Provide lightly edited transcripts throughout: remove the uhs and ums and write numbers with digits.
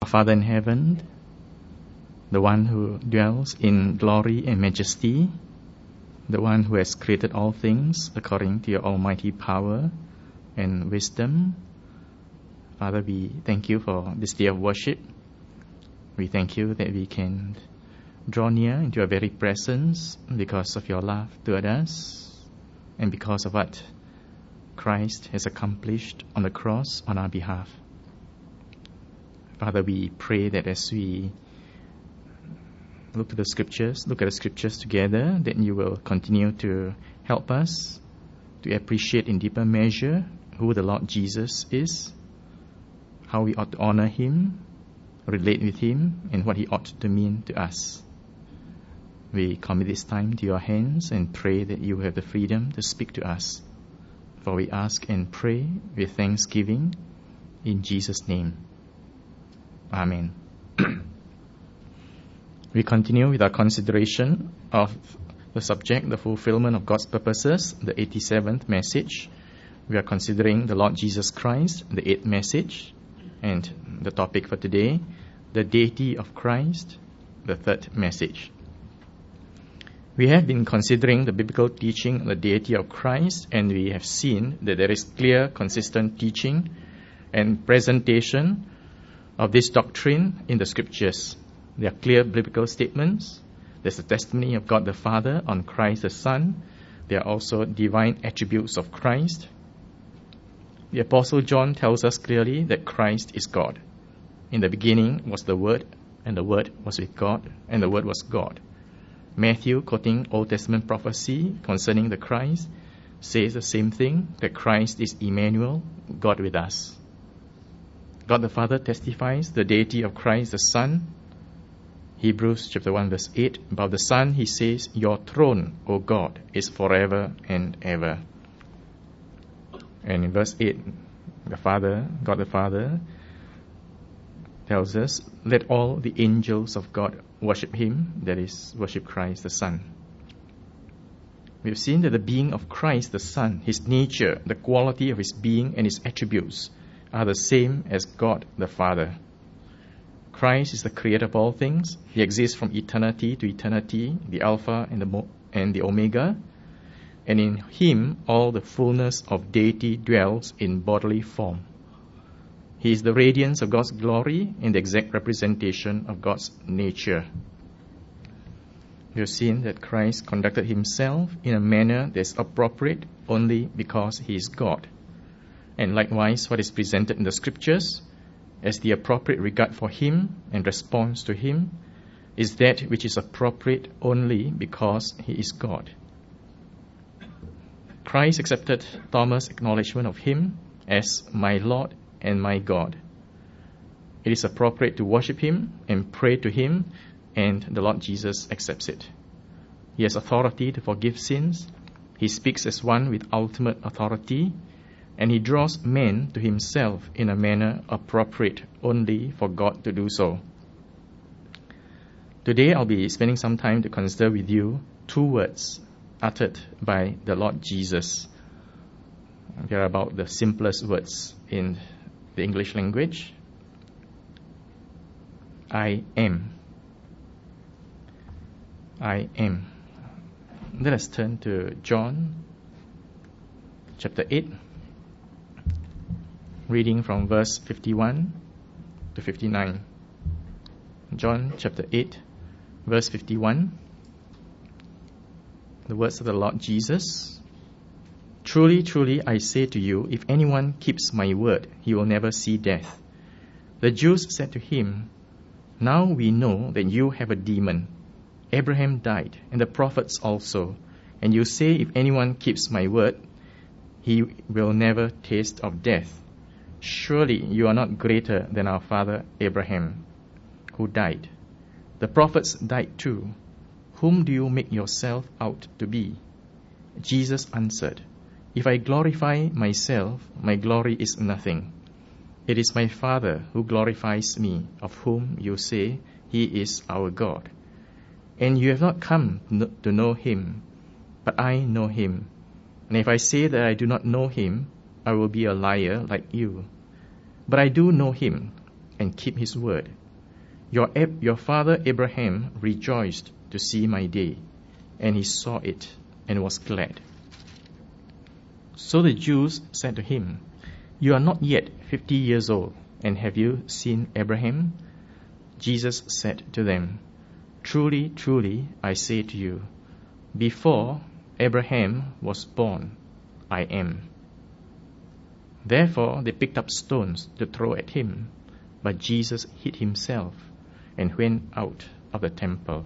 Father in heaven, the one who dwells in glory and majesty, the one who has created all things according to your almighty power and wisdom. Father, we thank you for this day of worship. We thank you that we can draw near into your very presence because of your love toward us and because of what Christ has accomplished on the cross on our behalf. Father, we pray that as we look at the scriptures together, that you will continue to help us to appreciate in deeper measure who the Lord Jesus is, how we ought to honor him, relate with him, and what he ought to mean to us. We commit this time to your hands and pray that you have the freedom to speak to us. For we ask and pray with thanksgiving in Jesus' name. Amen. We continue with our consideration of the subject, the fulfillment of God's purposes, the 87th message. We are considering the Lord Jesus Christ, the 8th message, and the topic for today, the deity of Christ, the 3rd message. We have been considering the biblical teaching on the deity of Christ, and we have seen that there is clear, consistent teaching and presentation of this doctrine in the scriptures. There are clear biblical statements. There's a testimony of God the Father on Christ the Son. There are also divine attributes of Christ. The Apostle John tells us clearly that Christ is God. In the beginning was the Word, and the Word was with God, and the Word was God. Matthew, quoting Old Testament prophecy concerning the Christ, says the same thing, that Christ is Emmanuel, God with us. God the Father testifies the deity of Christ the Son. Hebrews chapter 1 verse 8, about the Son he says, your throne, O God, is forever and ever. And in verse 8, God the Father tells us, let all the angels of God worship him, that is, worship Christ the Son. We've seen that the being of Christ the Son, his nature, the quality of his being and his attributes are the same as God the Father. Christ is the creator of all things. He exists from eternity to eternity, the Alpha and the Omega. And in him all the fullness of deity dwells in bodily form. He is the radiance of God's glory and the exact representation of God's nature. We have seen that Christ conducted himself in a manner that is appropriate only because he is God. And likewise, what is presented in the scriptures as the appropriate regard for him and response to him is that which is appropriate only because he is God. Christ accepted Thomas' acknowledgement of him as my Lord and my God. It is appropriate to worship him and pray to him, and the Lord Jesus accepts it. He has authority to forgive sins. He speaks as one with ultimate authority, and he draws men to himself in a manner appropriate only for God to do so. Today I'll be spending some time to consider with you two words uttered by the Lord Jesus. They are about the simplest words in the English language. I am. I am. Let us turn to John chapter 8. Reading from verse 51 to 59. John chapter 8, verse 51. The words of the Lord Jesus. Truly, truly, I say to you, if anyone keeps my word, he will never see death. The Jews said to him, now we know that you have a demon. Abraham died, and the prophets also. And you say, if anyone keeps my word, he will never taste of death. Surely you are not greater than our father Abraham, who died. The prophets died too. Whom do you make yourself out to be? Jesus answered, if I glorify myself, my glory is nothing. It is my Father who glorifies me, of whom you say he is our God. And you have not come to know him, but I know him. And if I say that I do not know him, I will be a liar like you. But I do know him, and keep his word. Your father Abraham rejoiced to see my day, and he saw it and was glad." So the Jews said to him, "You are not yet 50 years old, and have you seen Abraham?" Jesus said to them, "Truly, truly, I say to you, before Abraham was born, I am." Therefore they picked up stones to throw at him, but Jesus hid himself and went out of the temple.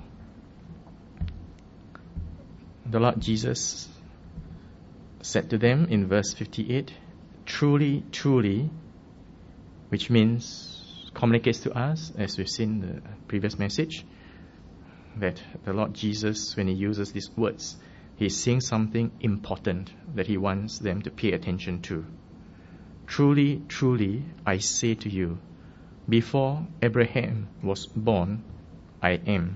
The Lord Jesus said to them in verse 58, "Truly, truly," which communicates to us, as we've seen in the previous message, that the Lord Jesus, when he uses these words, he's saying something important that he wants them to pay attention to. "Truly, truly, I say to you, before Abraham was born, I am."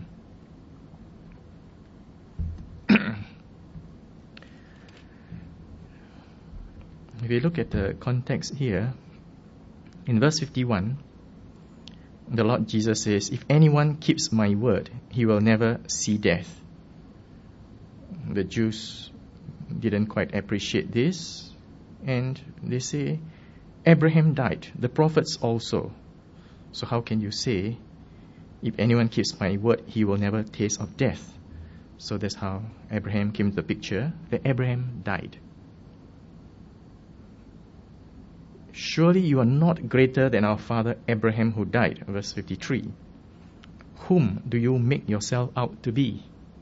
If you look at the context here, in verse 51, the Lord Jesus says, "If anyone keeps my word, he will never see death." The Jews didn't quite appreciate this, and they say, "Abraham died, the prophets also. So how can you say, if anyone keeps my word, he will never taste of death?" So that's how Abraham came to the picture, that Abraham died. "Surely you are not greater than our father Abraham who died." Verse 53. "Whom do you make yourself out to be?"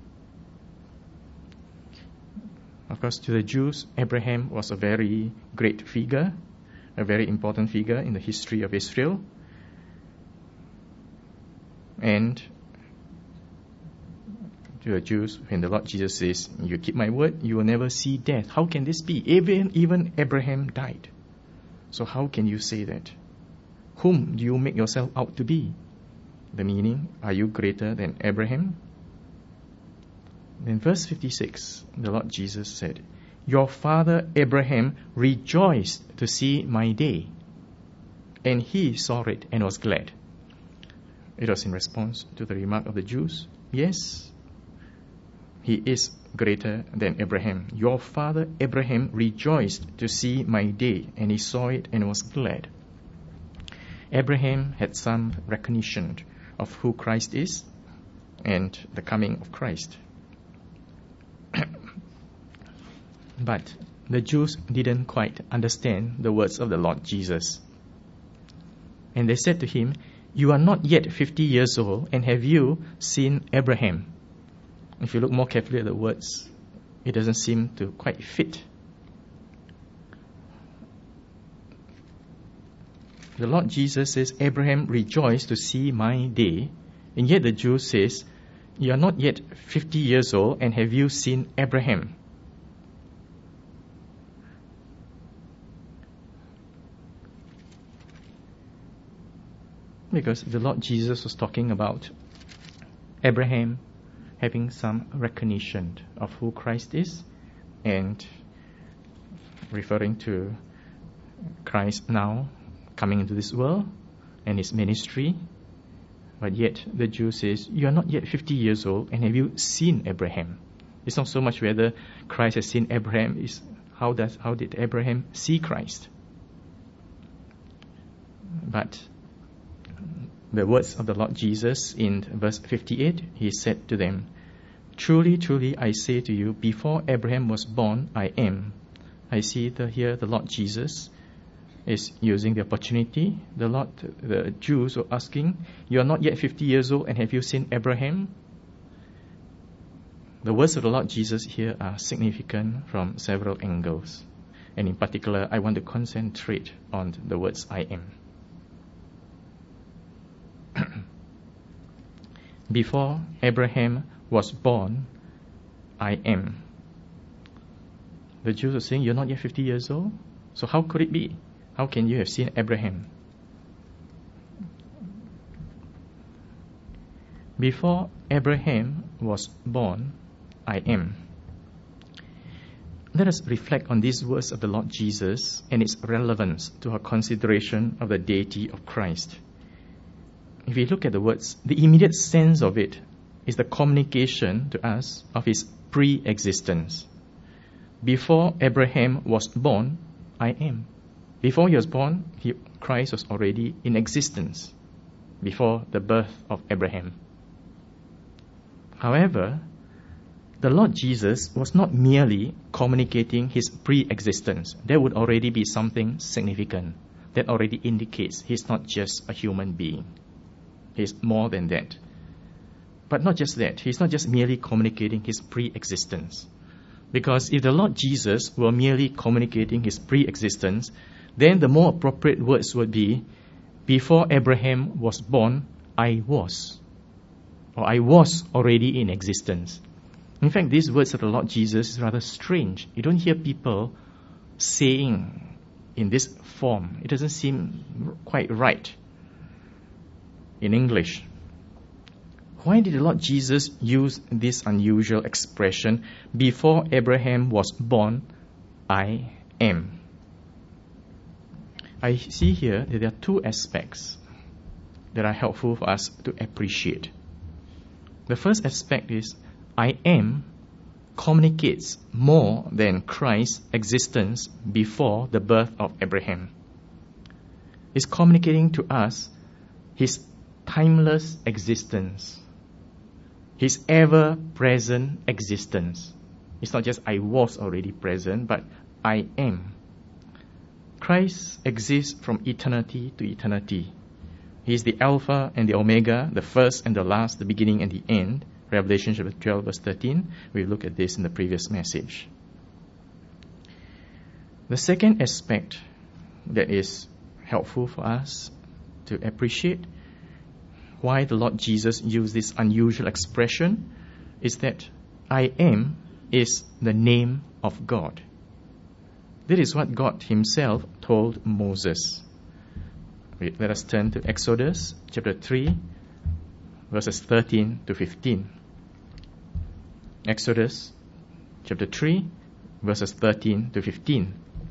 Of course, to the Jews, Abraham was a very great figure, a very important figure in the history of Israel. And to the Jews, when the Lord Jesus says, "You keep my word, you will never see death," how can this be? Even Abraham died. So how can you say that? Whom do you make yourself out to be? The meaning, are you greater than Abraham? In verse 56, the Lord Jesus said, "Your father Abraham rejoiced to see my day, and he saw it and was glad." It was in response to the remark of the Jews. Yes, he is greater than Abraham. Your father Abraham rejoiced to see my day, and he saw it and was glad. Abraham had some recognition of who Christ is and the coming of Christ. But the Jews didn't quite understand the words of the Lord Jesus. And they said to him, "You are not yet 50 years old, and have you seen Abraham?" If you look more carefully at the words, it doesn't seem to quite fit. The Lord Jesus says, "Abraham rejoiced to see my day," and yet the Jew says, "You are not yet 50 years old, and have you seen Abraham?" Because the Lord Jesus was talking about Abraham having some recognition of who Christ is, and referring to Christ now coming into this world and his ministry. But yet the Jew says, "You are not yet 50 years old, and have you seen Abraham?" It's not so much whether Christ has seen Abraham, it's how did Abraham see Christ? But the words of the Lord Jesus in verse 58, he said to them, "Truly, truly, I say to you, before Abraham was born, I am." I see here the Lord Jesus is using the opportunity. The Jews were asking, "You are not yet 50 years old, and have you seen Abraham?" The words of the Lord Jesus here are significant from several angles. And in particular, I want to concentrate on the words "I am." Before Abraham was born, I am. The Jews are saying, "You're not yet 50 years old, so how could it be? How can you have seen Abraham?" Before Abraham was born, I am. Let us reflect on these words of the Lord Jesus and its relevance to our consideration of the deity of Christ. if we look at the words, the immediate sense of it is the communication to us of his pre-existence. Before Abraham was born, I am. Before he was born, Christ was already in existence, before the birth of Abraham. However, the Lord Jesus was not merely communicating his pre-existence. There would already be something significant that already indicates he's not just a human being. He's more than that. But not just that, he's not just merely communicating his pre-existence. Because if the Lord Jesus were merely communicating his pre-existence, then the more appropriate words would be, before Abraham was born, I was. Or I was already in existence. In fact, these words of the Lord Jesus is rather strange. You don't hear people saying in this form. It doesn't seem quite right in English. Why did the Lord Jesus use this unusual expression, before Abraham was born, I am? I see here that there are two aspects that are helpful for us to appreciate. The first aspect is, I am communicates more than Christ's existence before the birth of Abraham. It's communicating to us his timeless existence, his ever-present existence. It's not just I was already present, but I am. Christ exists from eternity to eternity. He is the Alpha and the Omega, the first and the last, the beginning and the end. Revelation chapter 12, verse 13. We looked at this in the previous message. The second aspect that is helpful for us to appreciate why the Lord Jesus used this unusual expression is that I am is the name of God. That is what God himself told Moses. Let us turn to Exodus chapter 3, verses 13 to 15. Exodus chapter 3, verses 13 to 15.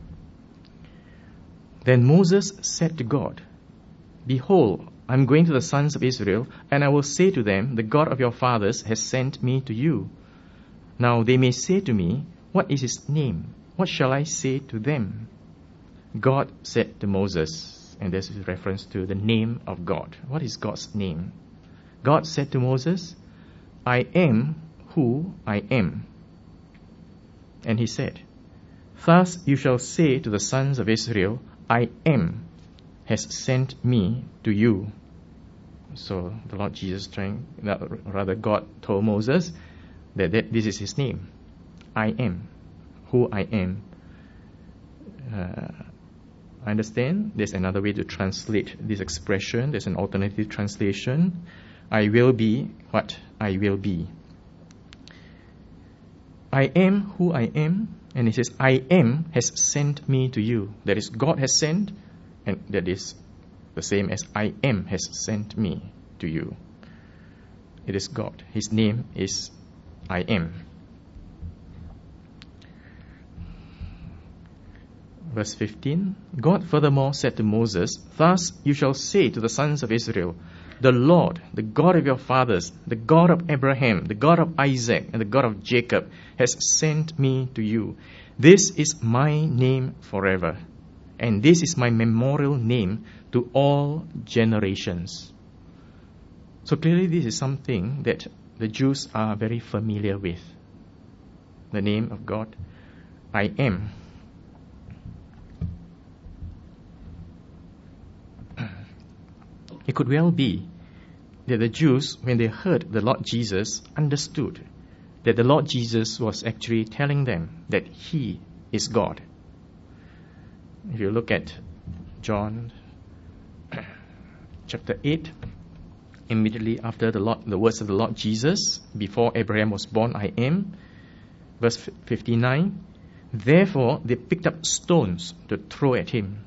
Then Moses said to God, Behold, I am going to the sons of Israel, and I will say to them, The God of your fathers has sent me to you. Now they may say to me, What is his name? What shall I say to them? God said to Moses, and this is reference to the name of God. What is God's name? God said to Moses, I am who I am. And he said, Thus you shall say to the sons of Israel, I am has sent me to you. So the Lord Jesus God told Moses that this is his name. I am who I am. I understand there's another way to translate this expression. There's an alternative translation. I will be what I will be. I am who I am. And it says, I am has sent me to you. That is, God has sent, and that is the same as I am has sent me to you. It is God. His name is I am. Verse 15, God furthermore said to Moses, Thus you shall say to the sons of Israel, The Lord, the God of your fathers, the God of Abraham, the God of Isaac, and the God of Jacob, has sent me to you. This is my name forever, and this is my memorial name to all generations. So clearly this is something that the Jews are very familiar with. The name of God, I am. It could well be that the Jews, when they heard the Lord Jesus, understood that the Lord Jesus was actually telling them that He is God. If you look at John chapter 8, immediately after the words of the Lord Jesus, before Abraham was born, I am, verse 59, Therefore they picked up stones to throw at him.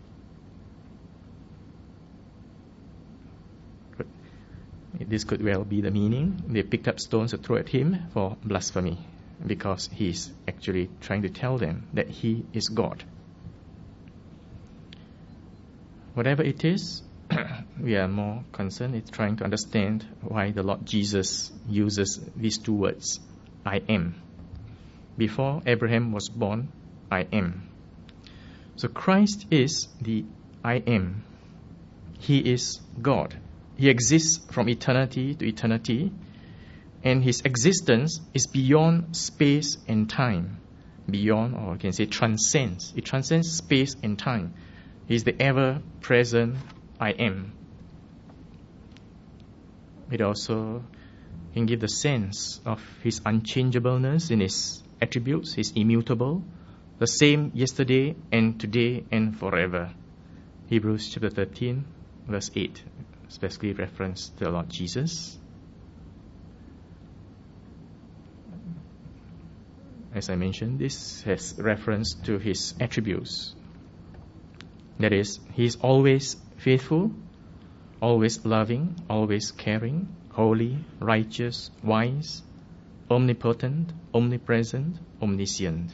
This could well be the meaning. They picked up stones to throw at him for blasphemy, because he's actually trying to tell them that he is God. Whatever it is, we are more concerned with trying to understand why the Lord Jesus uses these two words, I am. Before Abraham was born, I am. So Christ is the I am. He is God. He exists from eternity to eternity, and his existence is beyond space and time. Beyond, or you can say transcends. It transcends space and time. He is the ever-present I am. It also can give the sense of his unchangeableness in his attributes. He's immutable, the same yesterday and today and forever. Hebrews chapter 13, verse 8, especially reference to the Lord Jesus. As I mentioned, this has reference to his attributes. That is, he is always faithful, always loving, always caring, holy, righteous, wise, omnipotent, omnipresent, omniscient.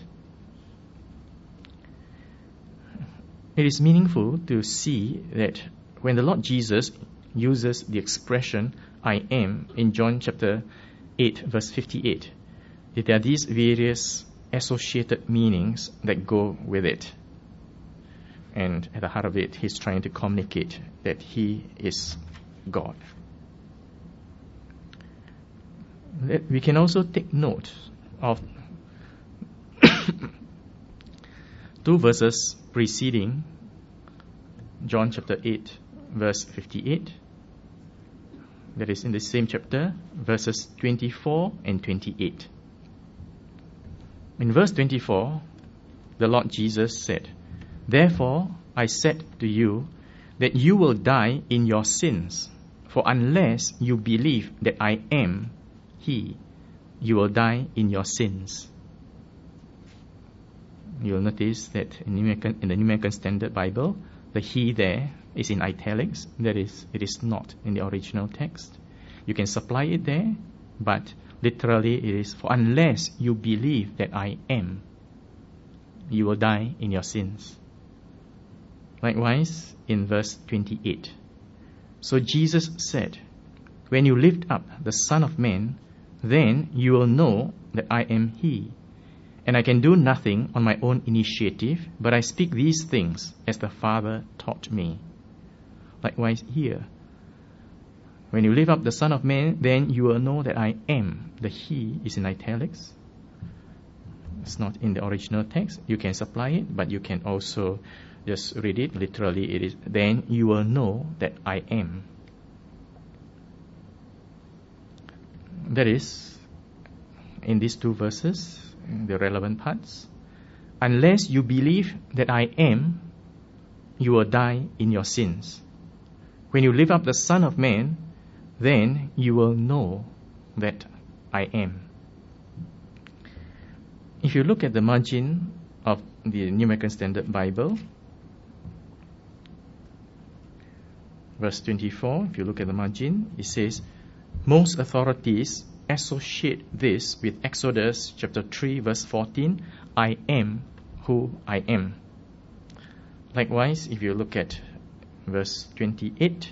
It is meaningful to see that when the Lord Jesus uses the expression I am in John chapter 8 verse 58, there are these various associated meanings that go with it. And at the heart of it, he's trying to communicate that he is God. We can also take note of two verses preceding John chapter 8, verse 58. That is in the same chapter, verses 24 and 28. In verse 24, the Lord Jesus said, "Therefore I said to you that you will die in your sins, for unless you believe that I am He, you will die in your sins." You'll notice that in the New American Standard Bible, the He there is in italics. That is, it is not in the original text. You can supply it there, but literally it is, "For unless you believe that I am, you will die in your sins." Likewise, in verse 28, "So Jesus said, when you lift up the Son of Man, then you will know that I am He. And I can do nothing on my own initiative, but I speak these things as the Father taught me." Likewise here, when you lift up the Son of Man, then you will know that I am. The He is in italics. It's not in the original text. You can supply it, but you can also just read it literally. It is, "Then you will know that I am." That is, in these two verses, the relevant parts. Unless you believe that I am, you will die in your sins. When you lift up the Son of Man, then you will know that I am. If you look at the margin of the New American Standard Bible, verse 24, if you look at the margin, it says, "Most authorities associate this with Exodus chapter 3 verse 14, I am who I am." Likewise, if you look at verse 28,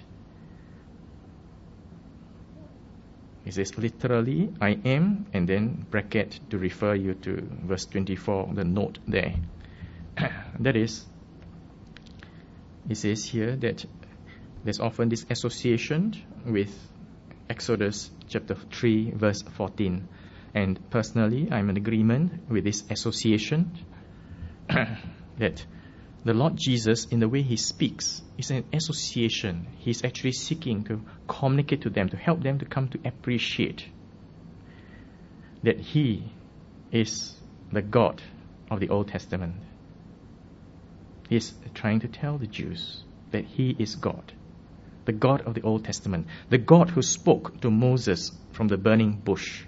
it says literally I am, and then bracket to refer you to verse 24, the note there. That is, it says here that there's often this association with Exodus chapter 3 verse 14, and personally I'm in agreement with this association that the Lord Jesus, in the way He speaks, is an association. He's actually seeking to communicate to them, to help them to come to appreciate that He is the God of the Old Testament. He's trying to tell the Jews that He is God, the God of the Old Testament, the God who spoke to Moses from the burning bush.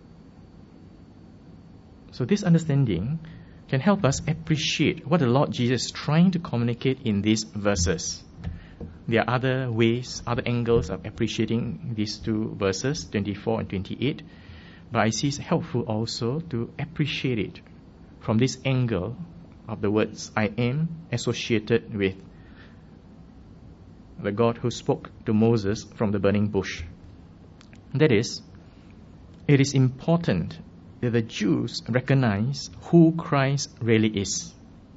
So this understanding can help us appreciate what the Lord Jesus is trying to communicate in these verses. There are other ways, other angles of appreciating these two verses, 24 and 28, but I see it's helpful also to appreciate it from this angle of the words I am associated with the God who spoke to Moses from the burning bush. That is, it is important that the Jews recognize who Christ really is.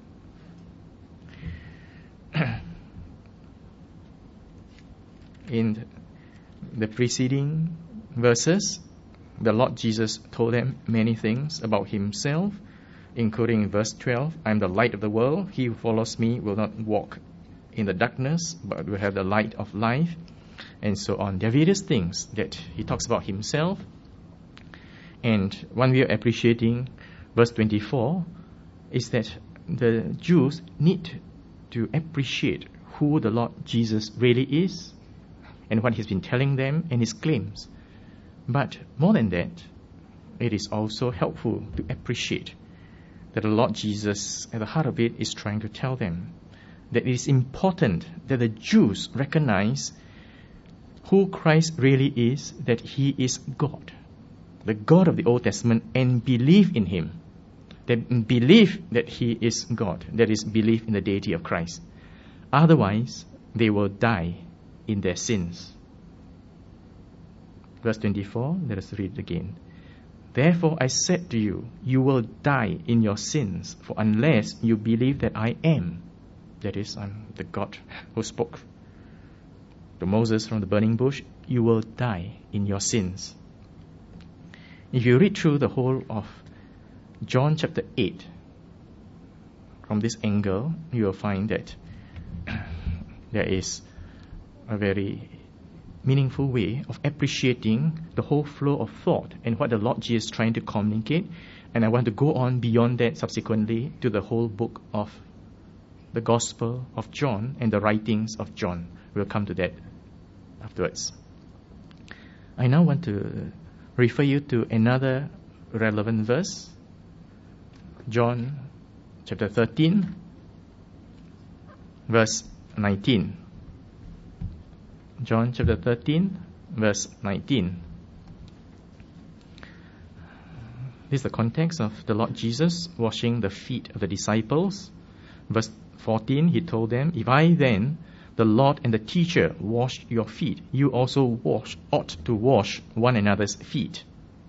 In the preceding verses, the Lord Jesus told them many things about himself, including in verse 12, I am the light of the world. He who follows me will not walk in the darkness, but will have the light of life, and so on. There are various things that he talks about himself. And one way of appreciating verse 24 is that the Jews need to appreciate who the Lord Jesus really is and what he's been telling them and his claims. But more than that, it is also helpful to appreciate that the Lord Jesus, at the heart of it, is trying to tell them that it is important that the Jews recognize who Christ really is, that he is God, the God of the Old Testament, and believe in him. They believe that he is God, that is, believe in the deity of Christ. Otherwise, they will die in their sins. Verse 24, let us read it again. Therefore I said to you, you will die in your sins, for unless you believe that I am, that is, I'm the God who spoke to Moses from the burning bush, you will die in your sins. If you read through the whole of John chapter 8, from this angle, you will find that there is a very meaningful way of appreciating the whole flow of thought and what the Lord Jesus is trying to communicate. And I want to go on beyond that subsequently to the whole book of the Gospel of John and the writings of John. We'll come to that afterwards. I now want to refer you to another relevant verse, John chapter 13, verse 19. John chapter 13, verse 19. This is the context of the Lord Jesus washing the feet of the disciples. Verse 14, he told them, if I then, the Lord and the teacher, wash your feet, you also ought to wash one another's feet.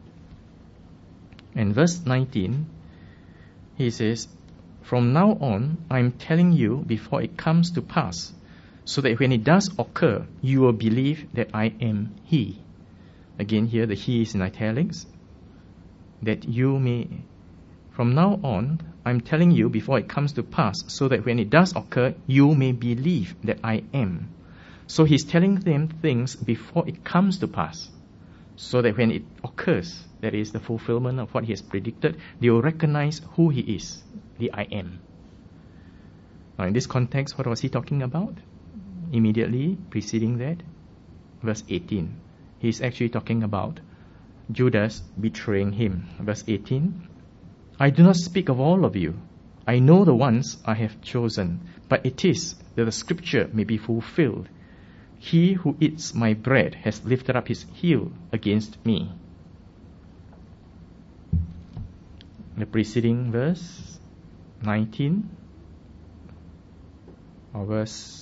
And verse 19, he says, from now on, I am telling you before it comes to pass, so that when it does occur, you will believe that I am he. Again, here the he is in italics. That you may, from now on, I'm telling you before it comes to pass, so that when it does occur, you may believe that I am. So he's telling them things before it comes to pass, so that when it occurs, that is the fulfillment of what he has predicted, they will recognize who he is, the I am. Now in this context, what was he talking about? Immediately preceding that, verse 18. He's actually talking about Judas betraying him. Verse 18. I do not speak of all of you. I know the ones I have chosen, but it is that the scripture may be fulfilled. He who eats my bread has lifted up his heel against me. The preceding verse 19 or verse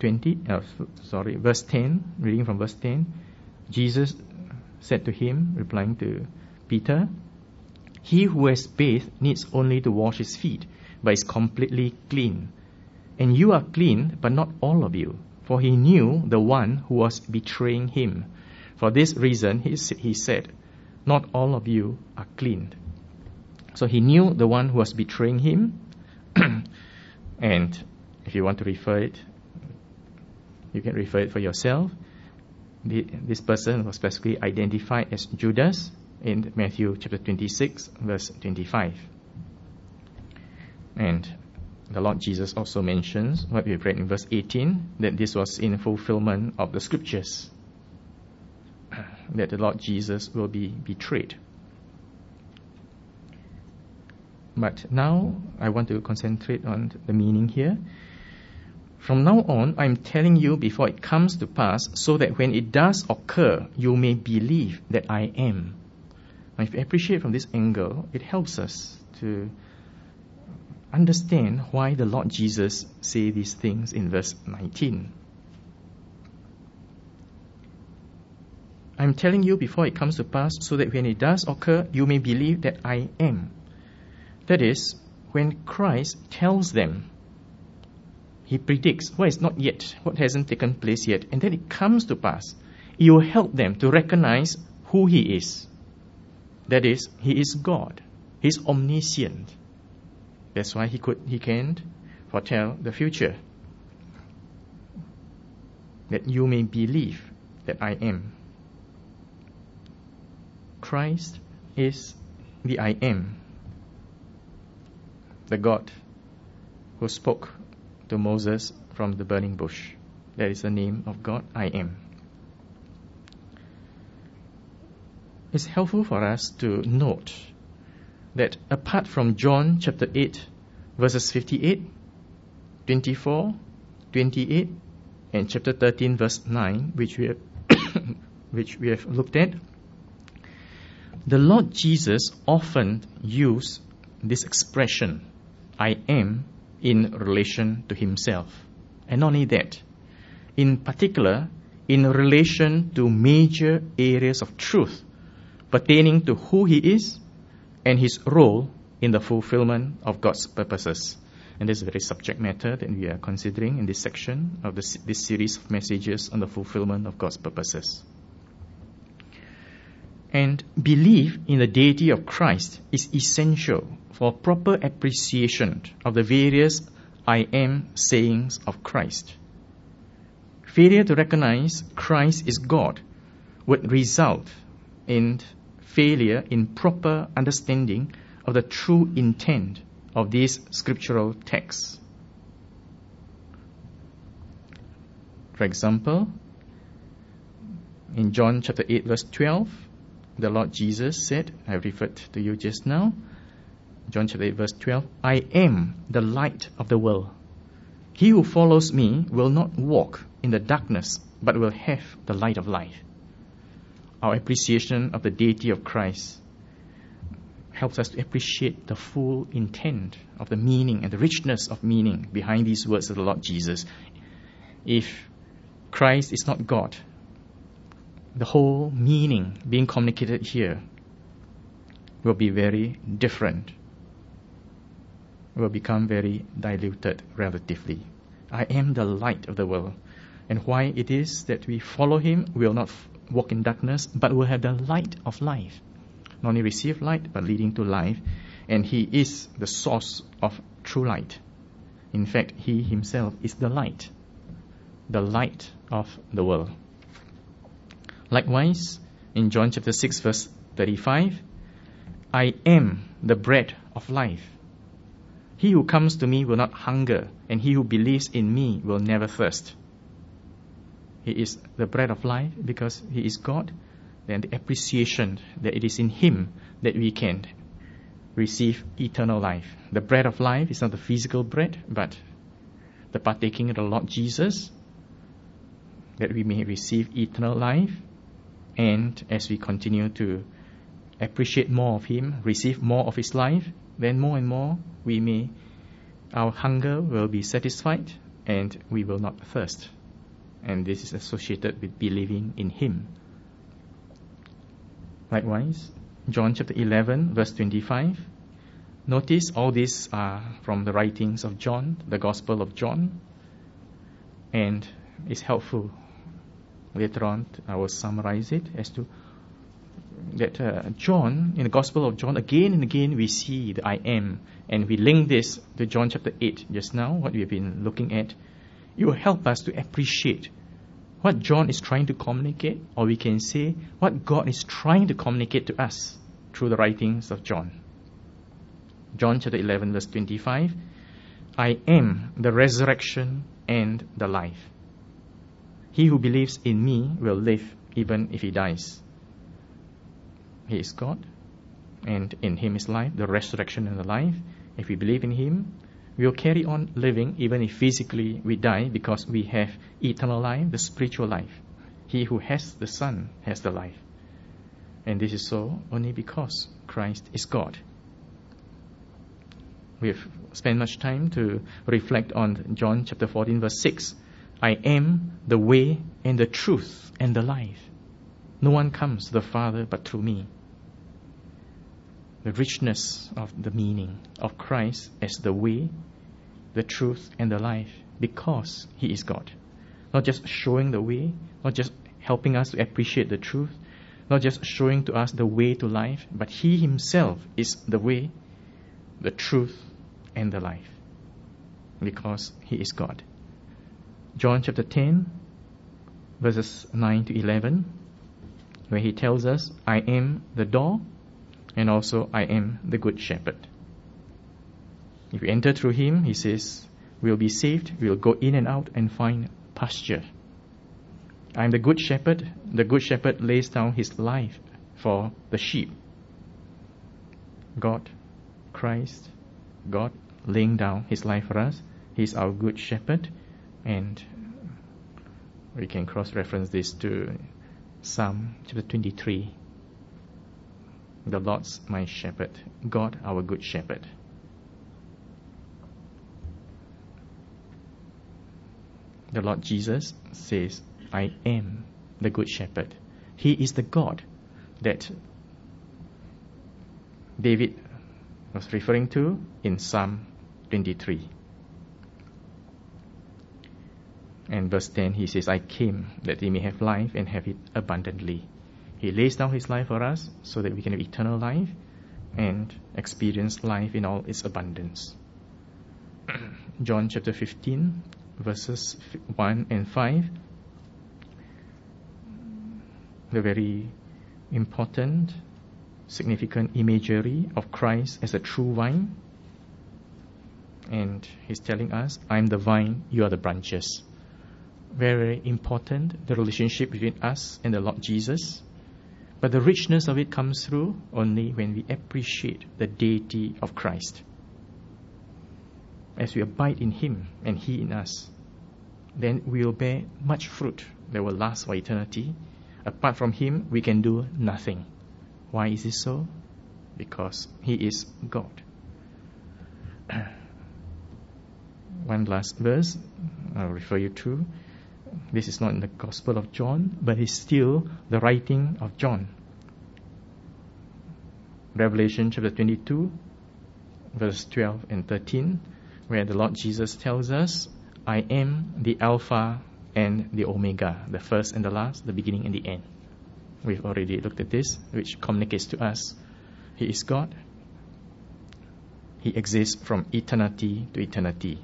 10, reading from verse 10, Jesus said to him, replying to Peter, he who has bathed needs only to wash his feet, but is completely clean. And you are clean, but not all of you. For he knew the one who was betraying him. For this reason, he said, not all of you are clean. So he knew the one who was betraying him. And if you want to refer it, you can refer it for yourself. This person was specifically identified as Judas in Matthew chapter 26, verse 25. And the Lord Jesus also mentions, what we read in verse 18, that this was in fulfillment of the scriptures, that the Lord Jesus will be betrayed. But now I want to concentrate on the meaning here. From now on, I'm telling you before it comes to pass, so that when it does occur, you may believe that I am. Now, if you appreciate from this angle, it helps us to understand why the Lord Jesus say these things in verse 19. I'm telling you before it comes to pass, so that when it does occur, you may believe that I am. That is, when Christ tells them, he predicts what is not yet, what hasn't taken place yet, and then it comes to pass. It will help them to recognize who he is. That is, he is God. He's omniscient. That's why he can foretell the future. That you may believe that I am. Christ is the I am, the God who spoke to Moses from the burning bush. That is the name of God, I am. It's helpful for us to note that apart from John chapter 8, verses 58, 24, 28, and chapter 13, verse 9, which we have looked at, the Lord Jesus often used this expression, I am, in relation to himself. And not only that, in particular, in relation to major areas of truth pertaining to who he is and his role in the fulfillment of God's purposes. And this is the very subject matter that we are considering in this section of this series of messages on the fulfillment of God's purposes. And belief in the deity of Christ is essential for proper appreciation of the various I am sayings of Christ. Failure to recognize Christ is God would result in failure in proper understanding of the true intent of these scriptural texts. For example, in John chapter 8, verse 12, the Lord Jesus said, I referred to you just now, John chapter 8, verse 12, I am the light of the world. He who follows me will not walk in the darkness, but will have the light of life. Our appreciation of the deity of Christ helps us to appreciate the full intent of the meaning and the richness of meaning behind these words of the Lord Jesus. If Christ is not God, the whole meaning being communicated here will be very different, will become very diluted relatively. I am the light of the world. And why it is that we follow him, we will not walk in darkness, but will have the light of life. Not only receive light, but leading to life. And he is the source of true light. In fact, he himself is the light of the world. Likewise, in John chapter 6, verse 35, I am the bread of life. He who comes to me will not hunger, and he who believes in me will never thirst. He is the bread of life because he is God, and the appreciation that it is in him that we can receive eternal life. The bread of life is not the physical bread, but the partaking of the Lord Jesus, that we may receive eternal life. And as we continue to appreciate more of him, receive more of his life, then more and more our hunger will be satisfied and we will not thirst. And this is associated with believing in him. Likewise, John chapter 11, verse 25. Notice all these are from the writings of John, the Gospel of John. And it's helpful. Later on, I will summarize it as to that John, in the Gospel of John, again and again we see the I am. And we link this to John chapter 8 just now, what we've been looking at. It will help us to appreciate what John is trying to communicate, or we can say what God is trying to communicate to us through the writings of John. John chapter 11, verse 25, I am the resurrection and the life. He who believes in me will live even if he dies. He is God, and in him is life, the resurrection and the life. If we believe in him, we will carry on living even if physically we die, because we have eternal life, the spiritual life. He who has the Son has the life. And this is so only because Christ is God. We have spent much time to reflect on John chapter 14, verse 6. I am the way and the truth and the life. No one comes to the Father but through me. The richness of the meaning of Christ as the way, the truth, and the life, because He is God. Not just showing the way, not just helping us to appreciate the truth, not just showing to us the way to life, but He Himself is the way, the truth, and the life, because He is God. John chapter 10, verses 9 to 11, where He tells us, I am the door, and also I am the good shepherd. If we enter through Him, He says, we'll be saved, we'll go in and out and find pasture. I am the good shepherd. The good shepherd lays down his life for the sheep. God, Christ, God laying down His life for us. He is our good shepherd. And we can cross-reference this to Psalm chapter 23. The Lord's my shepherd, God our good shepherd. The Lord Jesus says, I am the good shepherd. He is the God that David was referring to in Psalm 23. And verse 10, he says, I came that they may have life and have it abundantly. He lays down His life for us so that we can have eternal life and experience life in all its abundance. John chapter 15, verses 1 and 5. The very important, significant imagery of Christ as a true vine. And He's telling us, I am the vine, you are the branches. Very important, the relationship between us and the Lord Jesus. But the richness of it comes through only when we appreciate the deity of Christ. As we abide in Him and He in us, then we will bear much fruit that will last for eternity. Apart from Him, we can do nothing. Why is this so? Because He is God. One last verse I'll refer you to. This is not in the Gospel of John, but it's still the writing of John. Revelation chapter 22, verse 12 and 13, where the Lord Jesus tells us, I am the Alpha and the Omega, the first and the last, the beginning and the end. We've already looked at this, which communicates to us He is God. He exists from eternity to eternity.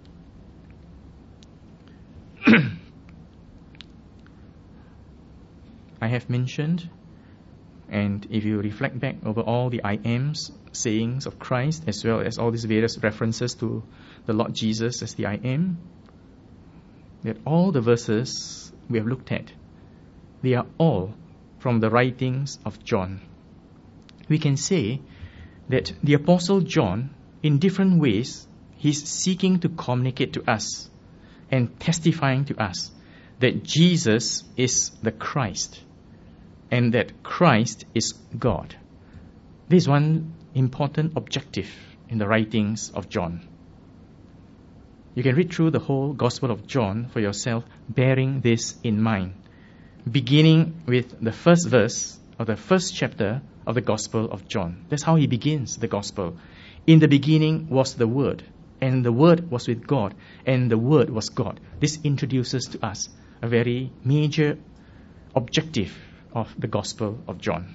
I have mentioned, and if you reflect back over all the I ams, sayings of Christ, as well as all these various references to the Lord Jesus as the I am, that all the verses we have looked at, they are all from the writings of John. We can say that the Apostle John, in different ways, he's seeking to communicate to us and testifying to us that Jesus is the Christ and that Christ is God. This is one important objective in the writings of John. You can read through the whole Gospel of John for yourself, bearing this in mind, beginning with the first verse of the first chapter of the Gospel of John. That's how he begins the Gospel. In the beginning was the Word, and the Word was with God, and the Word was God. This introduces to us a very major objective of the Gospel of John.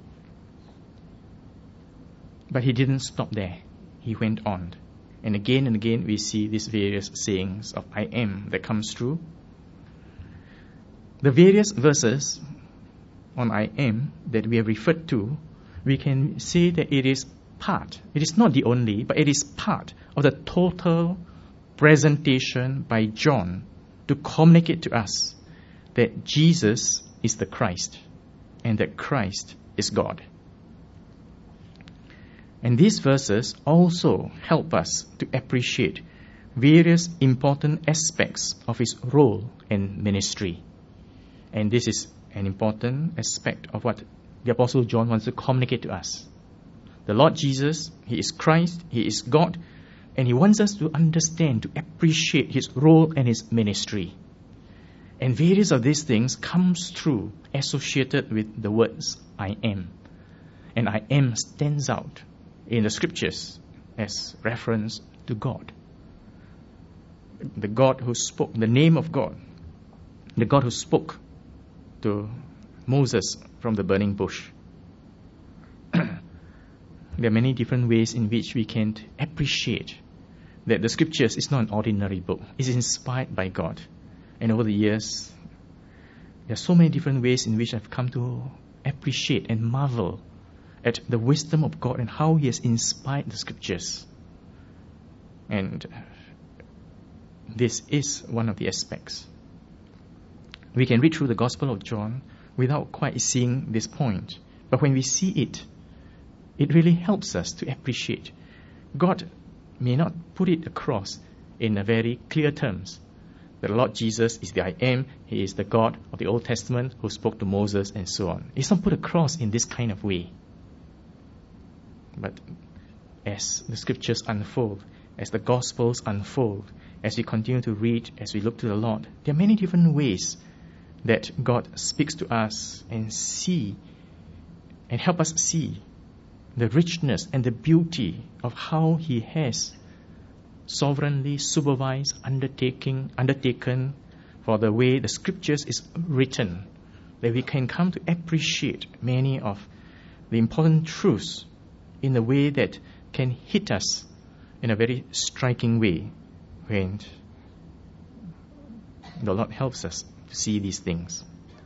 But he didn't stop there. He went on. And again we see these various sayings of I am that comes through. The various verses on I am that we have referred to, we can say that it is part, it is not the only, but it is part of the total presentation by John to communicate to us that Jesus is the Christ and that Christ is God. And these verses also help us to appreciate various important aspects of his role and ministry. And this is an important aspect of what the Apostle John wants to communicate to us. The Lord Jesus, he is Christ, he is God, and he wants us to understand, to appreciate his role and his ministry. And various of these things comes through associated with the words I am. And I am stands out in the scriptures as reference to God. The God who spoke, the name of God. The God who spoke to Moses from the burning bush. There are many different ways in which we can appreciate that the scriptures is not an ordinary book. It's inspired by God. And over the years, there are so many different ways in which I've come to appreciate and marvel at the wisdom of God and how He has inspired the scriptures. And this is one of the aspects. We can read through the Gospel of John without quite seeing this point. But when we see it, it really helps us to appreciate. God may not put it across in a very clear terms. The Lord Jesus is the I am. He is the God of the Old Testament who spoke to Moses and so on. It's not put across in this kind of way. But as the scriptures unfold, as the Gospels unfold, as we continue to read, as we look to the Lord, there are many different ways that God speaks to us and help us see the richness and the beauty of how He has sovereignly supervised, undertaken for the way the scriptures is written, that we can come to appreciate many of the important truths in a way that can hit us in a very striking way when the Lord helps us to see these things.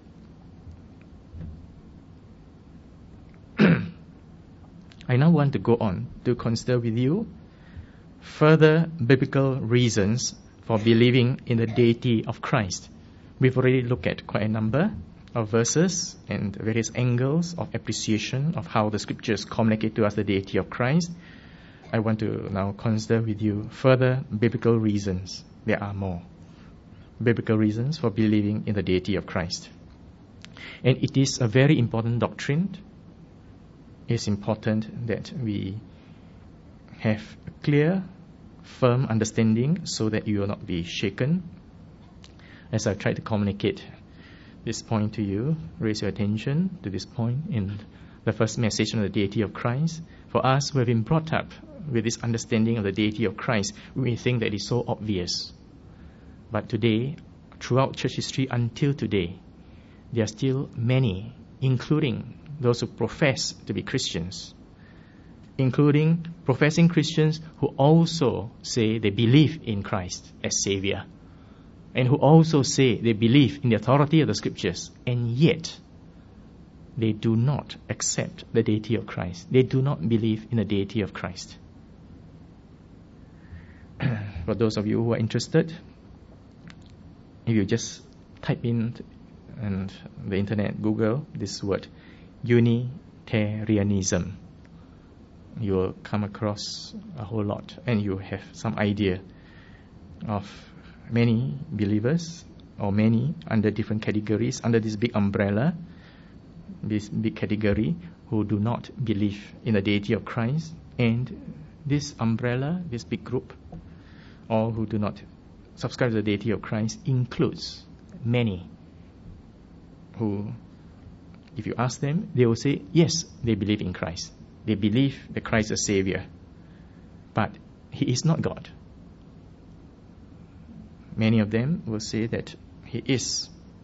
I now want to go on to consider with you further biblical reasons for believing in the deity of Christ. We've already looked at quite a number of verses and various angles of appreciation of how the scriptures communicate to us the deity of Christ. I want to now consider with you further biblical reasons. There are more biblical reasons for believing in the deity of Christ. And it is a very important doctrine. It's important that we have a clear, firm understanding so that you will not be shaken. As I've tried to communicate this point to you, raise your attention to this point in the first message on the deity of Christ. For us who have been brought up with this understanding of the deity of Christ, we may think that it is so obvious. But today, throughout church history until today, there are still many, including those who profess to be Christians, including professing Christians who also say they believe in Christ as Savior, and who also say they believe in the authority of the Scriptures, and yet they do not accept the deity of Christ. They do not believe in the deity of Christ. For those of you who are interested, if you just type in and the internet, Google this word, Unitarianism, you will come across a whole lot, and you have some idea of many believers, or many under different categories, under this big umbrella, this big category, who do not believe in the deity of Christ. And this umbrella, this big group, all who do not subscribe to the deity of Christ, includes many who, if you ask them, they will say, yes, they believe in Christ. They believe that Christ is a Savior. But He is not God. Many of them will say that He is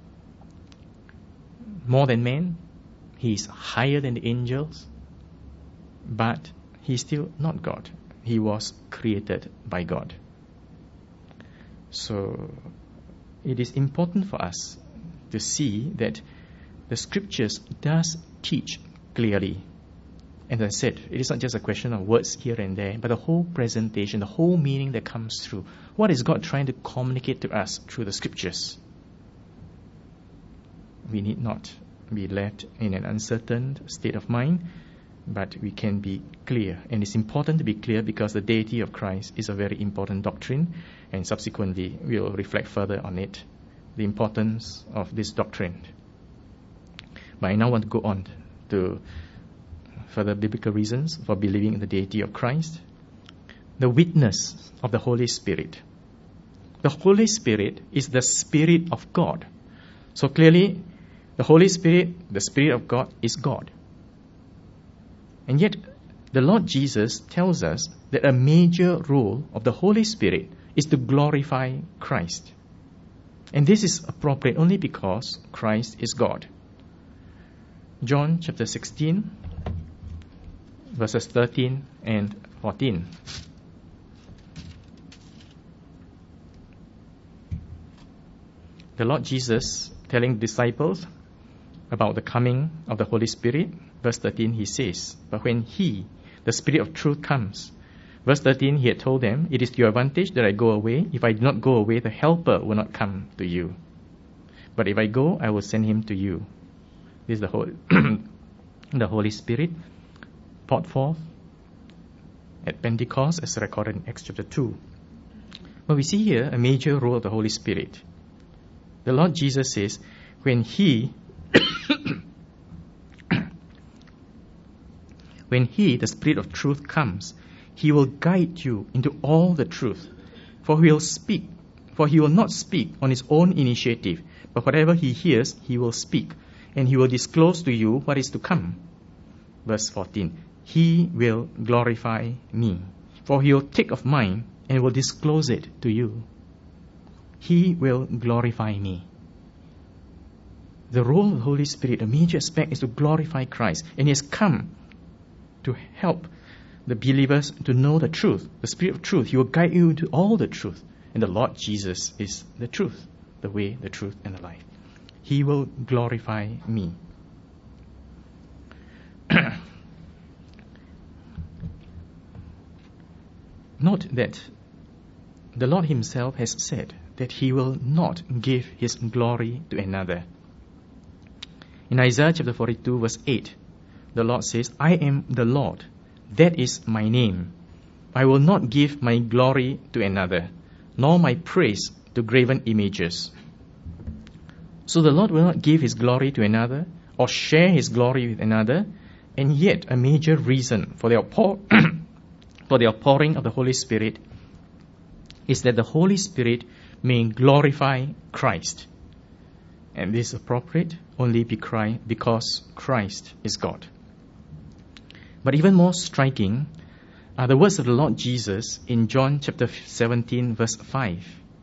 more than man. He is higher than the angels. But He is still not God. He was created by God. So it is important for us to see that the Scriptures does teach clearly. And as I said, it is not just a question of words here and there, but the whole presentation, the whole meaning that comes through. What is God trying to communicate to us through the Scriptures? We need not be left in an uncertain state of mind, but we can be clear. And it's important to be clear because the deity of Christ is a very important doctrine, and subsequently we will reflect further on it, the importance of this doctrine. But I now want to go on to further biblical reasons for believing in the deity of Christ. The witness of the Holy Spirit. The Holy Spirit is the Spirit of God So clearly, the Holy Spirit, the Spirit of God, is God. And yet, the Lord Jesus tells us that a major role of the Holy Spirit is to glorify Christ. And this is appropriate only because Christ is God. John chapter 16, verses 13 and 14. The Lord Jesus telling disciples about the coming of the Holy Spirit. Verse 13, he says, "But when He, the Spirit of truth, comes," verse 13, he had told them, "It is to your advantage that I go away. If I do not go away, the Helper will not come to you. But if I go, I will send him to you." This is the the Holy Spirit poured forth at Pentecost as recorded in Acts chapter 2. But we see here a major role of the Holy Spirit. The Lord Jesus says, when He, the Spirit of truth, comes, He will guide you into all the truth. For He will not speak on His own initiative, but whatever He hears, He will speak, and He will disclose to you what is to come. Verse 14, He will glorify me, for He will take of mine and will disclose it to you. He will glorify me. The role of the Holy Spirit, a major aspect, is to glorify Christ, and He has come to help the believers to know the truth, the Spirit of truth. He will guide you into all the truth, and the Lord Jesus is the truth, the way, the truth, and the life. He will glorify me. Note that the Lord Himself has said that He will not give His glory to another. In Isaiah chapter 42 verse 8, the Lord says, "I am the Lord, that is my name. I will not give my glory to another, nor my praise to graven images." So the Lord will not give His glory to another or share His glory with another, and yet a major reason for the outpouring of the Holy Spirit is that the Holy Spirit may glorify Christ. And this is appropriate only because Christ is God. But even more striking are the words of the Lord Jesus in John chapter 17 verse 5.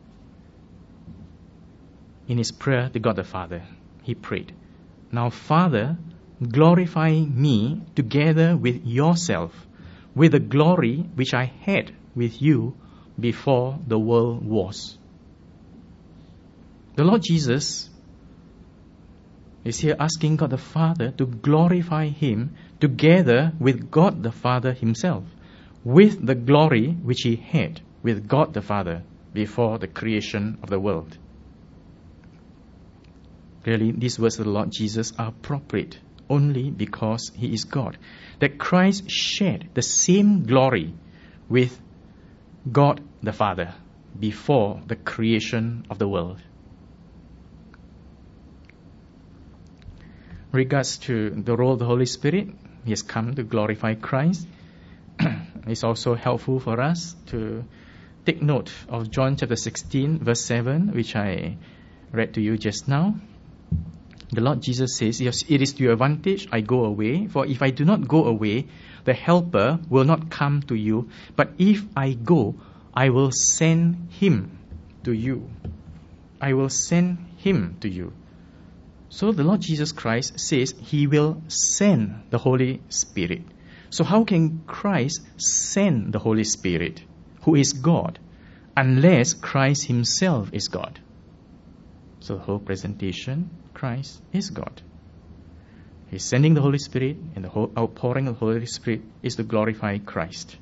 In His prayer to God the Father, He prayed, "Now Father, glorify me together with yourself, with the glory which I had with you before the world was." The Lord Jesus is here asking God the Father to glorify Him together with God the Father Himself, with the glory which He had with God the Father before the creation of the world. Really, these words of the Lord Jesus are appropriate only because He is God. That Christ shared the same glory with God the Father before the creation of the world. In regards to the role of the Holy Spirit, He has come to glorify Christ. It's also helpful for us to take note of John chapter 16 verse 7, which I read to you just now. The Lord Jesus says, "Yes, it is to your advantage I go away, for if I do not go away, the Helper will not come to you. But if I go, I will send Him to you." I will send Him to you. So the Lord Jesus Christ says He will send the Holy Spirit. So how can Christ send the Holy Spirit, who is God, unless Christ Himself is God? So the whole presentation, Christ is God. He's sending the Holy Spirit, and the whole outpouring of the Holy Spirit is to glorify Christ.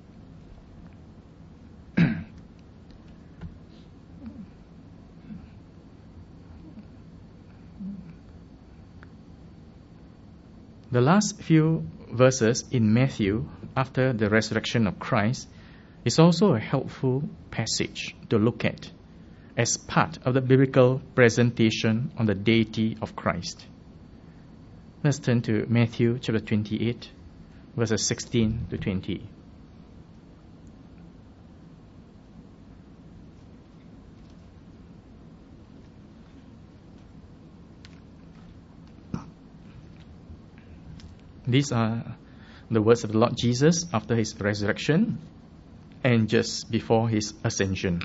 The last few verses in Matthew after the resurrection of Christ is also a helpful passage to look at as part of the biblical presentation on the deity of Christ. Let's turn to Matthew chapter 28, verses 16 to 20. These are the words of the Lord Jesus after his resurrection and just before his ascension.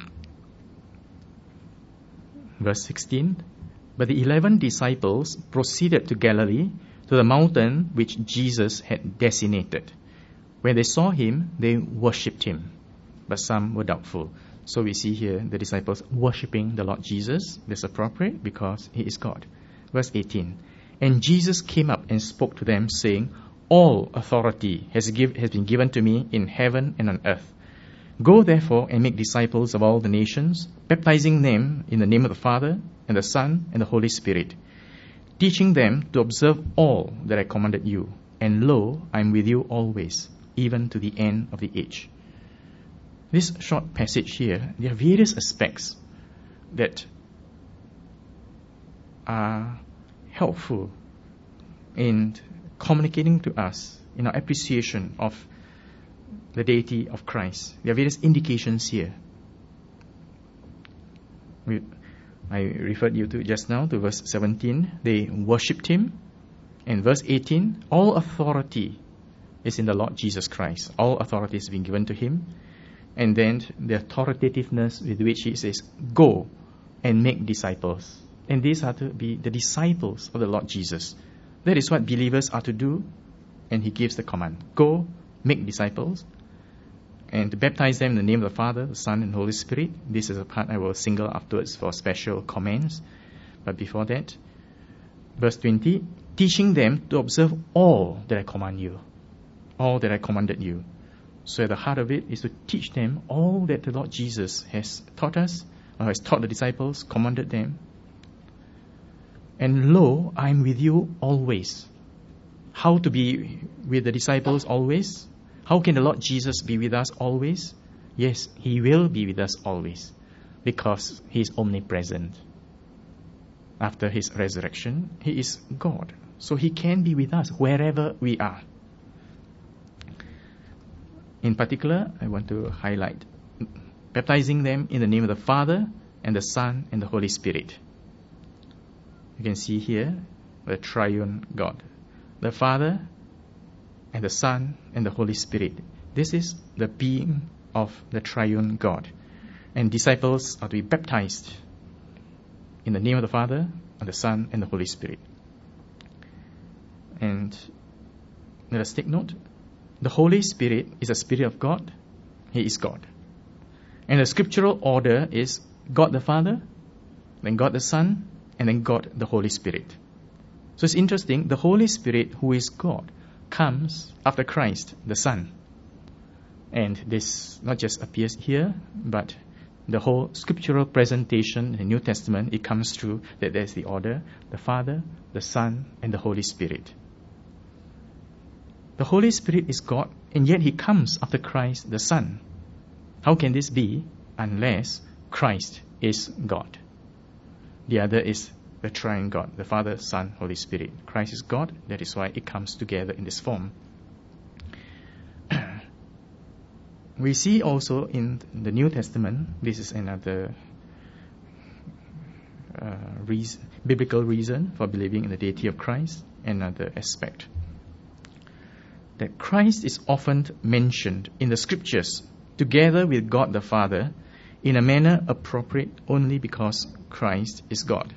Verse 16, but the 11 disciples proceeded to Galilee, to the mountain which Jesus had designated. When they saw him, they worshipped him, but some were doubtful. So we see here the disciples worshipping the Lord Jesus. That's appropriate because he is God. Verse 18, and Jesus came up and spoke to them, saying, all authority has been given to me in heaven and on earth. Go therefore and make disciples of all the nations, baptizing them in the name of the Father and the Son and the Holy Spirit, teaching them to observe all that I commanded you. And lo, I am with you always, even to the end of the age. This short passage here, there are various aspects that are helpful in communicating to us in our appreciation of the deity of Christ. There are various indications here. I referred you to just now to verse 17. They worshipped him. And verse 18, all authority is in the Lord Jesus Christ. All authority has been given to him. And then the authoritativeness with which he says, go and make disciples. And these are to be the disciples of the Lord Jesus. That is what believers are to do. And he gives the command, go, make disciples, and to baptize them in the name of the Father, the Son, and Holy Spirit. This is a part I will single afterwards for special comments. But before that, verse 20, teaching them to observe all that I command you. All that I commanded you. So at the heart of it is to teach them all that the Lord Jesus has taught us, or has taught the disciples, commanded them. And lo, I am with you always. How to be with the disciples always? How can the Lord Jesus be with us always? Yes, he will be with us always, because he is omnipresent. After his resurrection, he is God. So he can be with us wherever we are. In particular, I want to highlight baptizing them in the name of the Father and the Son and the Holy Spirit. You can see here the triune God. The Father and the Son and the Holy Spirit. This is the being of the triune God. And disciples are to be baptized in the name of the Father and the Son and the Holy Spirit. And let us take note. The Holy Spirit is a Spirit of God. He is God. And the scriptural order is God the Father, then God the Son, and then God the Holy Spirit. So it's interesting, the Holy Spirit, who is God, comes after Christ, the Son. And this not just appears here, but the whole scriptural presentation in the New Testament, it comes through that there's the order, the Father, the Son, and the Holy Spirit. The Holy Spirit is God, and yet he comes after Christ, the Son. How can this be unless Christ is God? The other is the triune God, the Father, Son, Holy Spirit. Christ is God, that is why it comes together in this form. We see also in the New Testament, this is another biblical reason for believing in the deity of Christ, another aspect. That Christ is often mentioned in the scriptures together with God the Father in a manner appropriate only because Christ is God.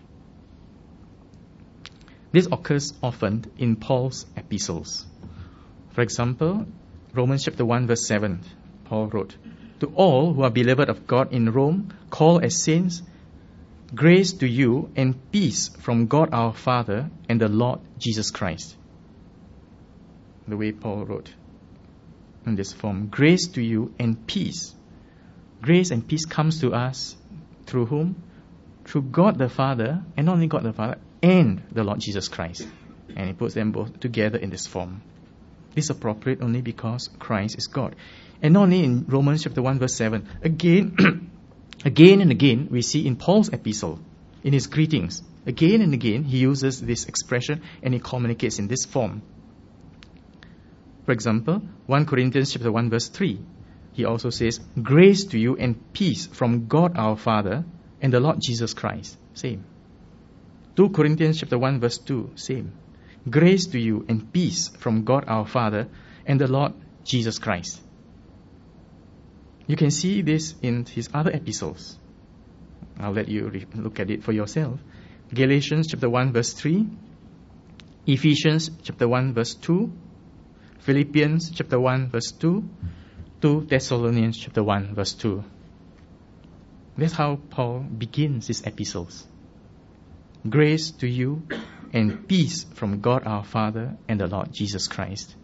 This occurs often in Paul's epistles. For example, Romans chapter 1 verse 7, Paul wrote, to all who are beloved of God in Rome, called as saints, grace to you and peace from God our Father and the Lord Jesus Christ. The way Paul wrote in this form, grace to you and peace. Grace and peace comes to us through whom? Through God the Father, and not only God the Father, and the Lord Jesus Christ. And he puts them both together in this form. This is appropriate only because Christ is God. And not only in Romans chapter 1 verse 7, again and again we see in Paul's epistle, in his greetings, again and again he uses this expression and he communicates in this form. For example, 1 Corinthians chapter 1 verse 3, he also says, grace to you and peace from God our Father and the Lord Jesus Christ. Same. 2 Corinthians chapter 1 verse 2, same. Grace to you and peace from God our Father and the Lord Jesus Christ. You can see this in his other epistles. I'll let you look at it for yourself. Galatians chapter 1 verse 3, Ephesians chapter 1 verse 2, Philippians chapter 1 verse 2, 2 Thessalonians chapter 1 verse 2. That's how Paul begins his epistles. Grace to you and peace from God our Father and the Lord Jesus Christ.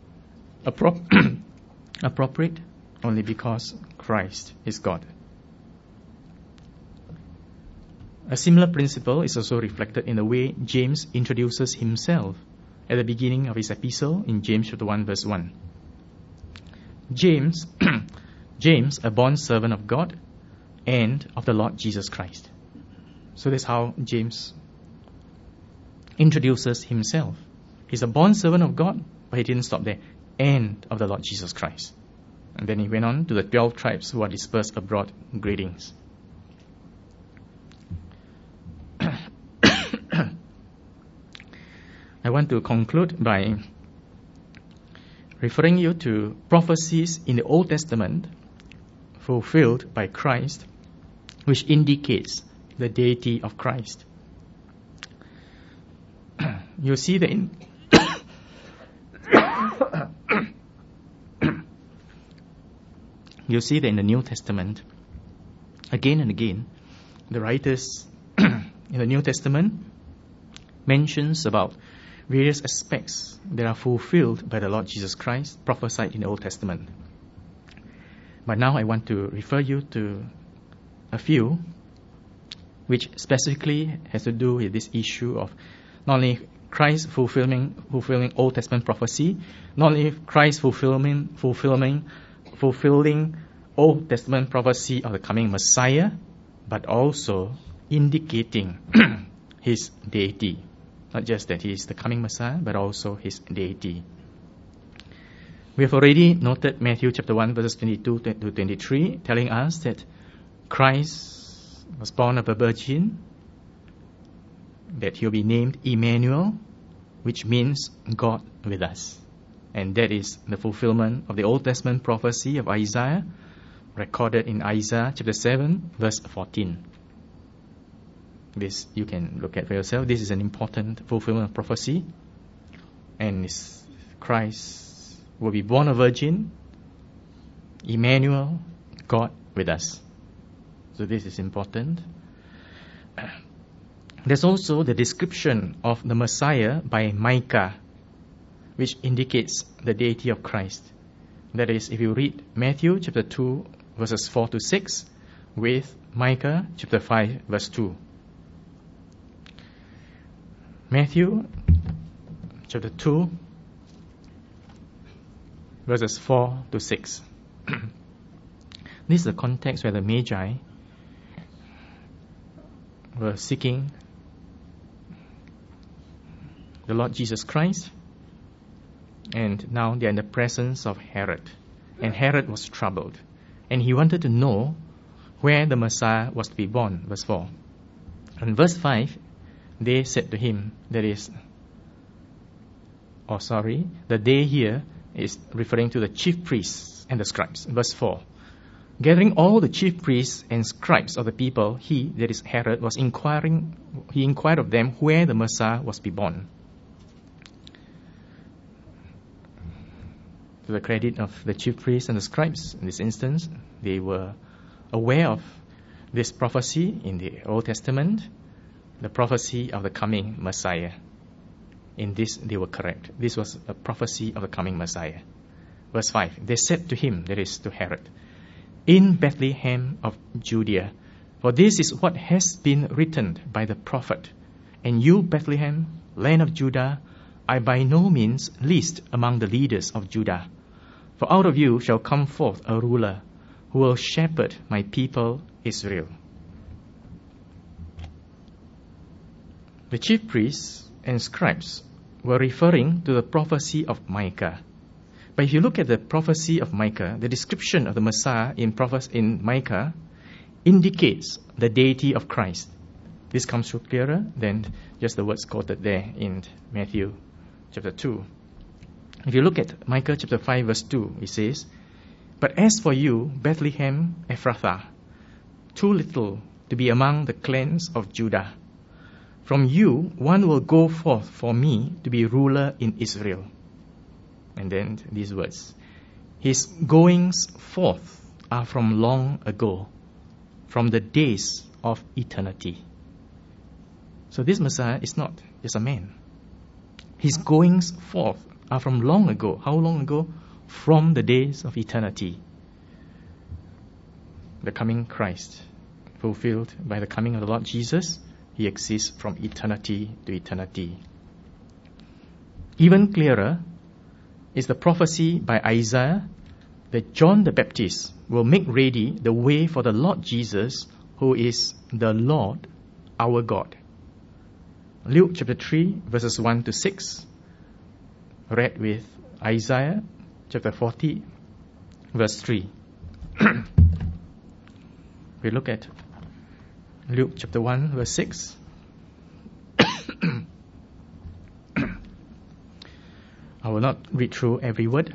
Appropriate only because Christ is God. A similar principle is also reflected in the way James introduces himself at the beginning of his epistle in James chapter 1 verse 1. James, a bond servant of God and of the Lord Jesus Christ. So that's how James introduces himself. He's a bond servant of God, but he didn't stop there. And of the Lord Jesus Christ. And then he went on to the 12 tribes who are dispersed abroad. Greetings. I want to conclude by referring you to prophecies in the Old Testament fulfilled by Christ, which indicates the deity of Christ. You see that in the New Testament, again and again, the writers in the New Testament mentions about various aspects that are fulfilled by the Lord Jesus Christ, prophesied in the Old Testament. But now I want to refer you to a few which specifically has to do with this issue of not only Christ fulfilling Old Testament prophecy, not only Christ fulfilling Old Testament prophecy of the coming Messiah, but also indicating his deity. Not just that he is the coming Messiah, but also his deity. We have already noted Matthew chapter 1 verses 22 to 23 telling us that Christ was born of a virgin, that he will be named Emmanuel, which means God with us. And that is the fulfillment of the Old Testament prophecy of Isaiah, recorded in Isaiah chapter 7 verse 14. This you can look at for yourself. This is an important fulfillment of prophecy. And Christ will be born a virgin, Emmanuel, God with us. So this is important. There's also the description of the Messiah by Micah, which indicates the deity of Christ. That is, if you read Matthew chapter 2 verses 4 to 6 with Micah chapter 5 verse 2. Matthew chapter 2 verses 4 to 6. This is the context where the Magi were seeking the Lord Jesus Christ, and now they are in the presence of Herod. And Herod was troubled, and he wanted to know where the Messiah was to be born. Verse 4. And verse 5, they said to him, the they here is referring to the chief priests and the scribes. Verse 4. Gathering all the chief priests and scribes of the people, he, that is Herod, he inquired of them where the Messiah was to be born. To the credit of the chief priests and the scribes, in this instance, they were aware of this prophecy in the Old Testament, the prophecy of the coming Messiah. In this, they were correct. This was a prophecy of the coming Messiah. Verse 5, they said to him, that is to Herod, in Bethlehem of Judea, for this is what has been written by the prophet. And you, Bethlehem, land of Judah, are by no means least among the leaders of Judah. For out of you shall come forth a ruler who will shepherd my people Israel. The chief priests and scribes were referring to the prophecy of Micah. But if you look at the prophecy of Micah, the description of the Messiah in Micah indicates the deity of Christ. This comes through clearer than just the words quoted there in Matthew chapter 2. If you look at Micah chapter 5 verse 2, it says, "But as for you, Bethlehem Ephrathah, too little to be among the clans of Judah, from you one will go forth for me to be ruler in Israel." And then these words, "His goings forth are from long ago, from the days of eternity." So this Messiah is not just a man. His goings forth are from long ago. How long ago? From the days of eternity. The coming Christ, fulfilled by the coming of the Lord Jesus, he exists from eternity to eternity. Even clearer is the prophecy by Isaiah that John the Baptist will make ready the way for the Lord Jesus, who is the Lord our God. Luke chapter 3 verses 1 to 6, read with Isaiah chapter 40 verse 3. We look at Luke chapter 1 verse 6. I will not read through every word.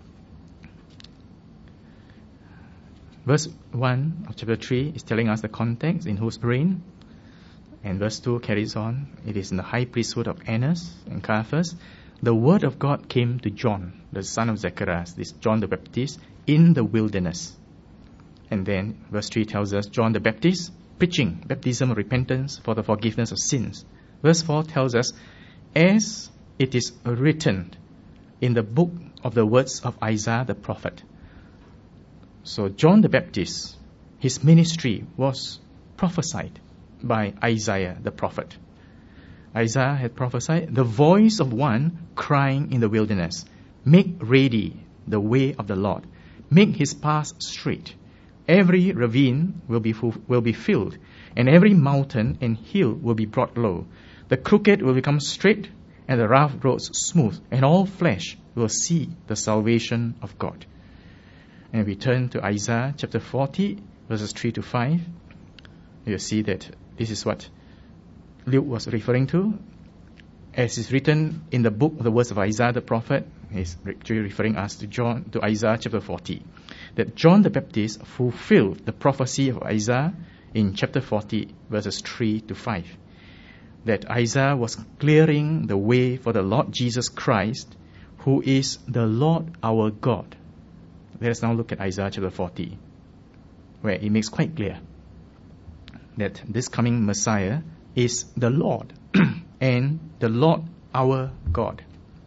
Verse 1 of chapter 3 is telling us the context in whose reign. And verse 2 carries on. It is in the high priesthood of Annas and Caiaphas. The word of God came to John, the son of Zacharias, this John the Baptist, in the wilderness. And then verse 3 tells us John the Baptist preaching baptism of repentance for the forgiveness of sins. Verse 4 tells us, as it is written in the book of the words of Isaiah the prophet. So John the Baptist, his ministry was prophesied by Isaiah the prophet. Isaiah had prophesied, "The voice of one crying in the wilderness, make ready the way of the Lord, make his paths straight. Every ravine will be filled, and every mountain and hill will be brought low. The crooked will become straight, and the rough roads smooth, and all flesh will see the salvation of God." And we turn to Isaiah chapter 40, verses 3 to 5. You'll see that this is what Luke was referring to. As is written in the book of the words of Isaiah the prophet, he's referring us to Isaiah chapter 40. That John the Baptist fulfilled the prophecy of Isaiah in chapter 40, verses 3 to 5. That Isaiah was clearing the way for the Lord Jesus Christ, who is the Lord our God. Let us now look at Isaiah chapter 40, where it makes quite clear that this coming Messiah is the Lord and the Lord our God.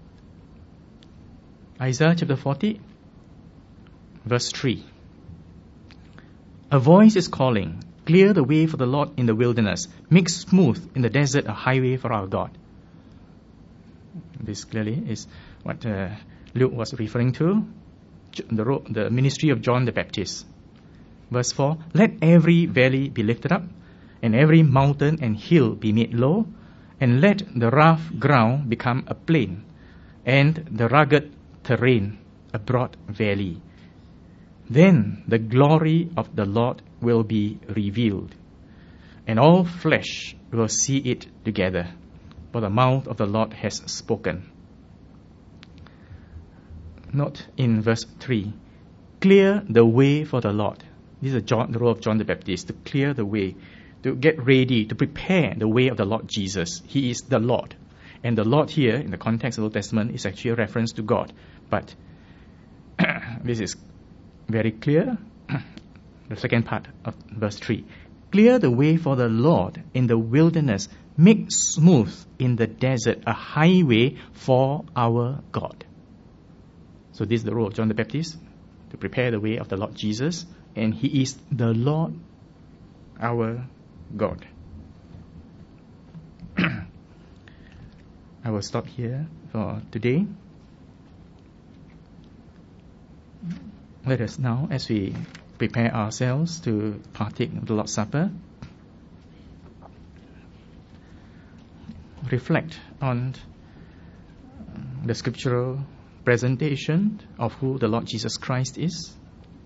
Isaiah chapter 40, verse 3. "A voice is calling, clear the way for the Lord in the wilderness, make smooth in the desert a highway for our God." This clearly is what Luke was referring to, the ministry of John the Baptist. Verse 4, "Let every valley be lifted up, and every mountain and hill be made low, and let the rough ground become a plain, and the rugged terrain a broad valley. Then the glory of the Lord will be revealed, and all flesh will see it together, for the mouth of the Lord has spoken." Note in verse 3, "Clear the way for the Lord." This is the role of John the Baptist, to clear the way, to get ready, to prepare the way of the Lord Jesus. He is the Lord. And the Lord here, in the context of the Old Testament, is actually a reference to God. But this is very clear. The second part of verse 3. "Clear the way for the Lord in the wilderness, make smooth in the desert a highway for our God." So this is the role of John the Baptist, to prepare the way of the Lord Jesus, and he is the Lord our God. I will stop here for today. Let us now, as we prepare ourselves to partake of the Lord's Supper, reflect on the scriptural presentation of who the Lord Jesus Christ is.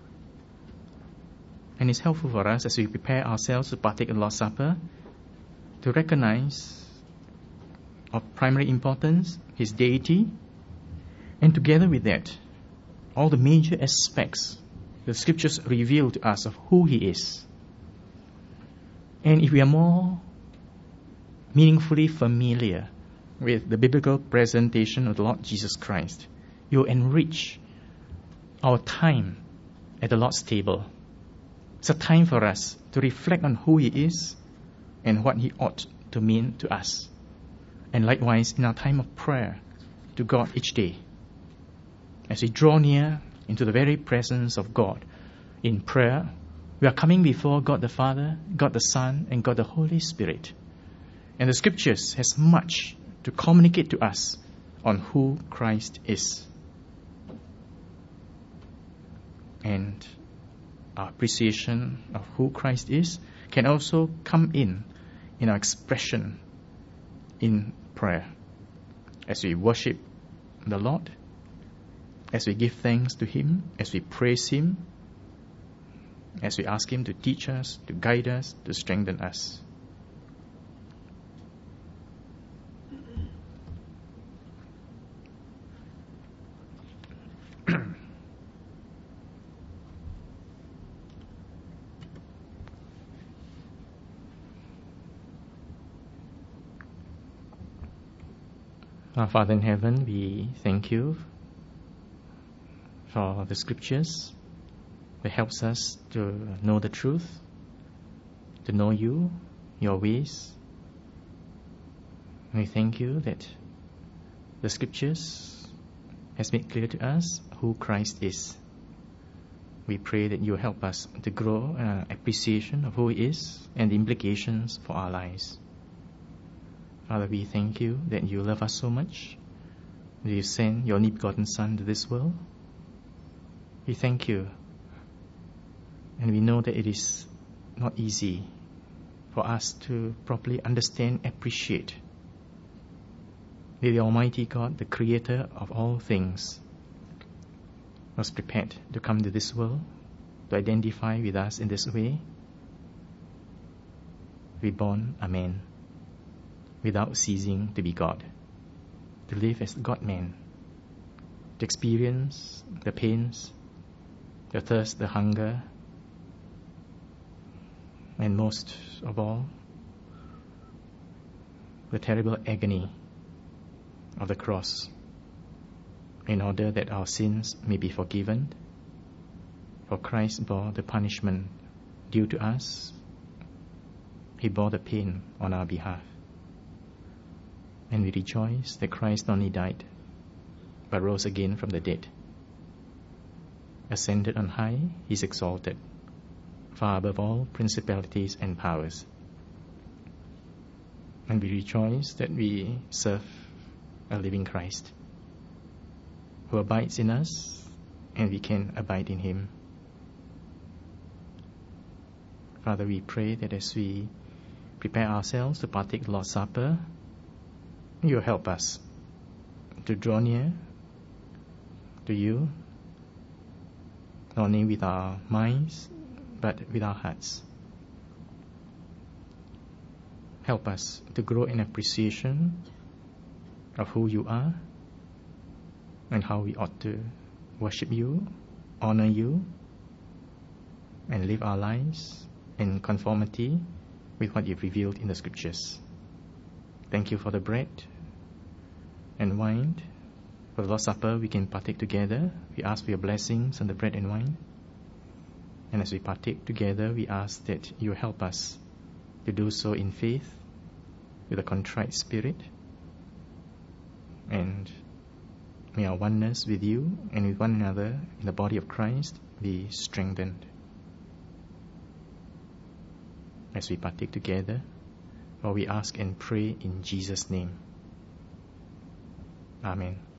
And it's helpful for us as we prepare ourselves to partake of the Lord's Supper to recognize of primary importance, His deity, and together with that, all the major aspects the Scriptures reveal to us of who He is. And if we are more meaningfully familiar with the biblical presentation of the Lord Jesus Christ, you will enrich our time at the Lord's table. It's a time for us to reflect on who He is and what He ought to mean to us. And likewise, in our time of prayer to God each day, as we draw near into the very presence of God in prayer, we are coming before God the Father, God the Son, and God the Holy Spirit. And the Scriptures has much to communicate to us on who Christ is. And our appreciation of who Christ is can also come in our expression in prayer. As we worship the Lord, as we give thanks to Him, as we praise Him, as we ask Him to teach us, to guide us, to strengthen us. Our Father in heaven, we thank You for the Scriptures that helps us to know the truth, to know You, Your ways. We thank You that the Scriptures has made clear to us who Christ is. We pray that You help us to grow in our appreciation of who He is and the implications for our lives. Father, we thank You that You love us so much, that You sent Your only begotten Son to this world. We thank You, and we know that it is not easy for us to properly understand, appreciate that the Almighty God, the Creator of all things, was prepared to come to this world, to identify with us in this way, reborn a man, without ceasing to be God, to live as God-man, to experience the pains, the thirst, the hunger, and most of all, the terrible agony of the cross, in order that our sins may be forgiven. For Christ bore the punishment due to us. He bore the pain on our behalf. And we rejoice that Christ not only died, but rose again from the dead. Ascended on high, He is exalted, far above all principalities and powers. And we rejoice that we serve a living Christ, who abides in us, and we can abide in Him. Father, we pray that as we prepare ourselves to partake the Lord's Supper, You help us to draw near to You, not only with our minds, but with our hearts. Help us to grow in appreciation of who You are and how we ought to worship You, honor You, and live our lives in conformity with what You've revealed in the Scriptures. Thank You for the bread and wine. For the Lord's Supper, we can partake together. We ask for Your blessings on the bread and wine. And as we partake together, we ask that You help us to do so in faith, with a contrite spirit. And may our oneness with You and with one another in the body of Christ be strengthened. As we partake together, for we ask and pray in Jesus' name. Amen.